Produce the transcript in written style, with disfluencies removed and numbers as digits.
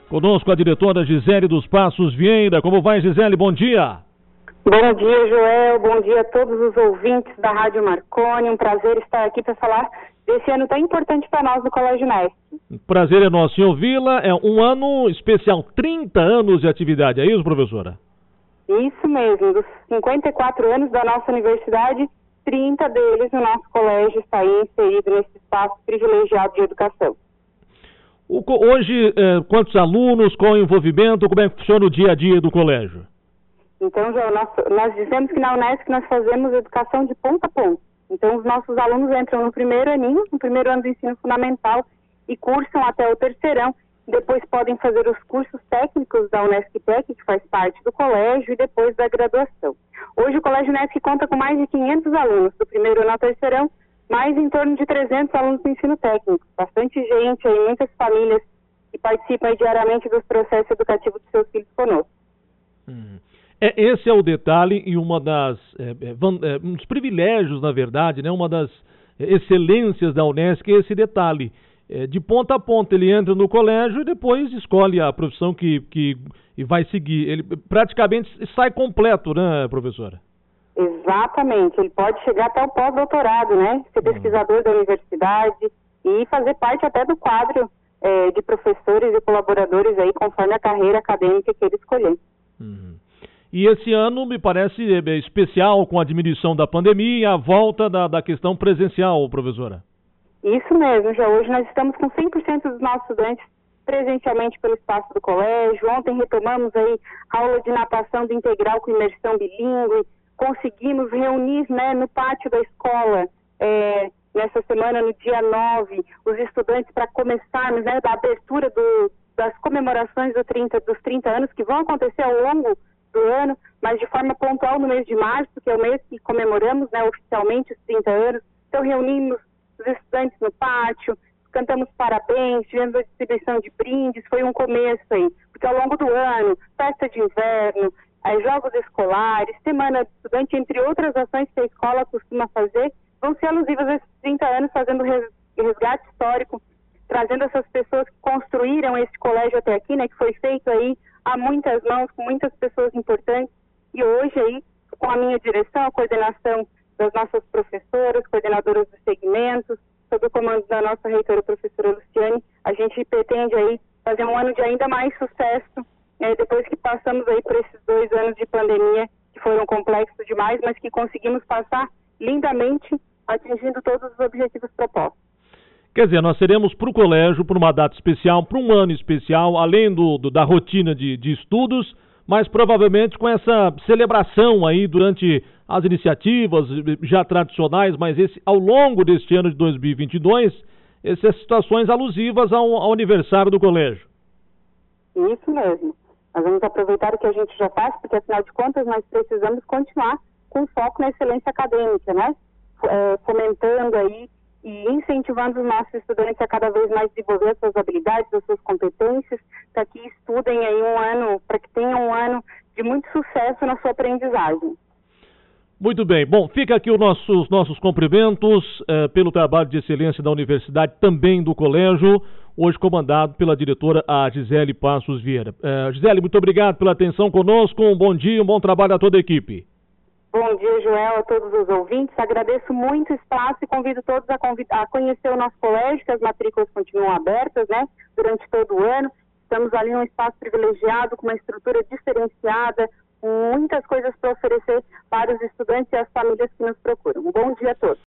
Conosco a diretora Gisele dos Passos Vieira. Como vai, Gisele? Bom dia. Bom dia, Joel. Bom dia a todos os ouvintes da Rádio Marconi. Um prazer estar aqui para falar desse ano tão importante para nós do Colégio Nesc. Prazer é nosso em ouvi-la. É um ano especial, 30 anos de atividade. É isso, professora? Isso mesmo. Dos 54 anos da nossa universidade, 30 deles no nosso colégio está aí inserido nesse espaço privilegiado de educação. Hoje, quantos alunos, qual o envolvimento, como é que funciona o dia a dia do colégio? Então, Joel, nós dizemos que na Unesc nós fazemos educação de ponta a ponta. Então, os nossos alunos entram no primeiro aninho, no primeiro ano do ensino fundamental e cursam até o terceirão. Depois podem fazer os cursos técnicos da Unesc Tec, que faz parte do colégio, e depois da graduação. Hoje o Colégio Nesc conta com mais de 500 alunos, do primeiro ano ao terceirão, mais em torno de 300 alunos do ensino técnico. Bastante gente aí, muitas famílias que participam diariamente dos processos educativos de seus filhos conosco. Esse é o detalhe e um dos privilégios, na verdade, né? Uma das excelências da Unesc é esse detalhe. De ponta a ponta, ele entra no colégio e depois escolhe a profissão que vai seguir. Ele praticamente sai completo, né, professora? Exatamente. Ele pode chegar até o pós-doutorado, né? Ser pesquisador da universidade e fazer parte até do quadro de professores e colaboradores aí, conforme a carreira acadêmica que ele escolher. E esse ano me parece especial com a diminuição da pandemia e a volta da questão presencial, professora. Isso mesmo, já hoje nós estamos com 100% dos nossos estudantes presencialmente pelo espaço do colégio. Ontem retomamos aí a aula de natação de integral com imersão bilíngue. Conseguimos reunir, né, no pátio da escola, nessa semana, no dia 9, os estudantes para começarmos, né, da abertura das comemorações dos 30 anos, que vão acontecer ao longo do ano, mas de forma pontual no mês de março, que é o mês que comemoramos, né, oficialmente os 30 anos. Então reunimos os estudantes no pátio, cantamos parabéns, tivemos a distribuição de brindes, foi um começo aí, porque ao longo do ano, festa de inverno, jogos escolares, semana de estudante, entre outras ações que a escola costuma fazer, vão ser alusivas a esses 30 anos, fazendo resgate histórico, trazendo essas pessoas que construíram esse colégio até aqui, né, que foi feito aí a muitas mãos, com muitas pessoas importantes, e hoje aí, com a minha direção, a coordenação das nossas professoras, coordenadoras dos segmentos, sob o comando da nossa reitora, professora Luciane, a gente pretende aí fazer um ano de ainda mais sucesso, depois que passamos aí por esses 2 anos de pandemia, que foram complexos demais, mas que conseguimos passar lindamente, atingindo todos os objetivos propostos. Quer dizer, nós seremos para o colégio, para uma data especial, para um ano especial, além da rotina de estudos, mas provavelmente com essa celebração aí durante as iniciativas já tradicionais, mas ao longo deste ano de 2022, essas situações alusivas ao aniversário do colégio. Isso mesmo. Nós vamos aproveitar o que a gente já faz, porque afinal de contas nós precisamos continuar com foco na excelência acadêmica, né? Fomentando aí e incentivando os nossos estudantes a cada vez mais desenvolver as suas habilidades, as suas competências, para que estudem aí para que tenham um ano de muito sucesso na sua aprendizagem. Muito bem. Bom, fica aqui os nossos cumprimentos pelo trabalho de excelência da universidade, também do colégio, hoje comandado pela diretora a Gisele Passos Vieira. Gisele, muito obrigado pela atenção conosco, um bom dia, um bom trabalho a toda a equipe. Bom dia, Joel, a todos os ouvintes. Agradeço muito o espaço e convido todos a conhecer o nosso colégio, que as matrículas continuam abertas, né, durante todo o ano. Estamos ali num espaço privilegiado, com uma estrutura diferenciada, com muitas coisas para oferecer para os estudantes e as famílias que nos procuram. Um bom dia a todos.